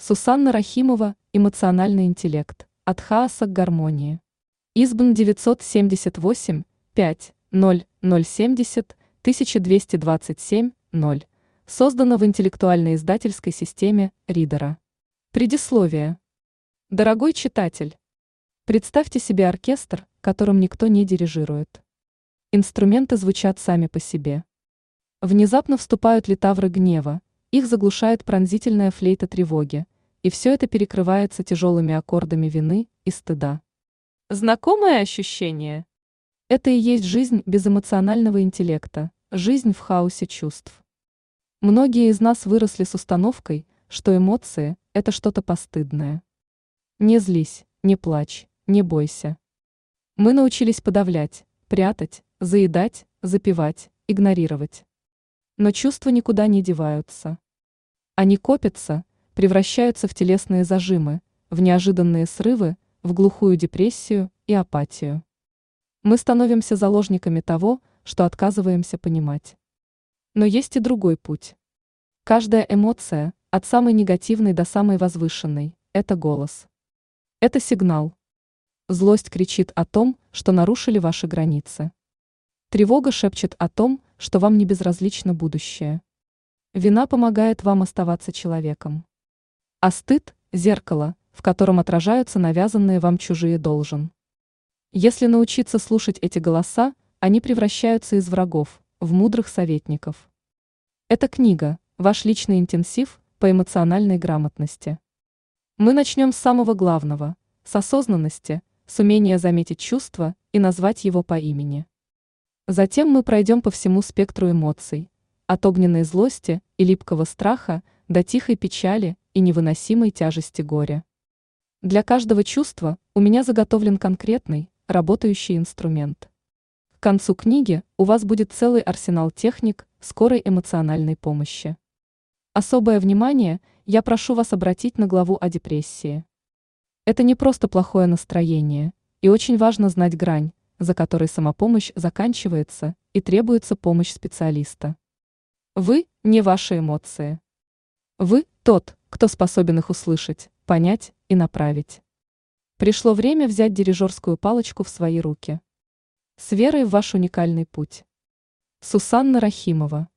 Сусанна Рахимова «Эмоциональный интеллект. От хаоса к гармонии». Избн 978, 5, 0, 070, 1227, 0. Создано в интеллектуальной издательской системе Ридера. Предисловие. Дорогой читатель, представьте себе оркестр, которым никто не дирижирует. Инструменты звучат сами по себе. Внезапно вступают литавры гнева, их заглушает пронзительная флейта тревоги, и все это перекрывается тяжелыми аккордами вины и стыда. Знакомое ощущение? Это и есть жизнь без эмоционального интеллекта, жизнь в хаосе чувств. Многие из нас выросли с установкой, что эмоции – это что-то постыдное. Не злись, не плачь, не бойся. Мы научились подавлять, прятать, заедать, запивать, игнорировать. Но чувства никуда не деваются. Они копятся, превращаются в телесные зажимы, в неожиданные срывы, в глухую депрессию и апатию. Мы становимся заложниками того, что отказываемся понимать. Но есть и другой путь. Каждая эмоция, от самой негативной до самой возвышенной, это голос. Это сигнал. Злость кричит о том, что нарушили ваши границы. Тревога шепчет о том, что вам не безразлично будущее. Вина помогает вам оставаться человеком. А стыд – зеркало, в котором отражаются навязанные вам чужие должен. Если научиться слушать эти голоса, они превращаются из врагов в мудрых советников. Эта книга – ваш личный интенсив по эмоциональной грамотности. Мы начнем с самого главного – с осознанности, с умения заметить чувство и назвать его по имени. Затем мы пройдем по всему спектру эмоций, от огненной злости и липкого страха до тихой печали и невыносимой тяжести горя. Для каждого чувства у меня заготовлен конкретный, работающий инструмент. К концу книги у вас будет целый арсенал техник скорой эмоциональной помощи. Особое внимание я прошу вас обратить на главу о депрессии. Это не просто плохое настроение, и очень важно знать грань, за которой самопомощь заканчивается и требуется помощь специалиста. Вы не ваши эмоции. Вы тот, кто способен их услышать, понять и направить. Пришло время взять дирижерскую палочку в свои руки. С верой в ваш уникальный путь. Сусанна Рахимова.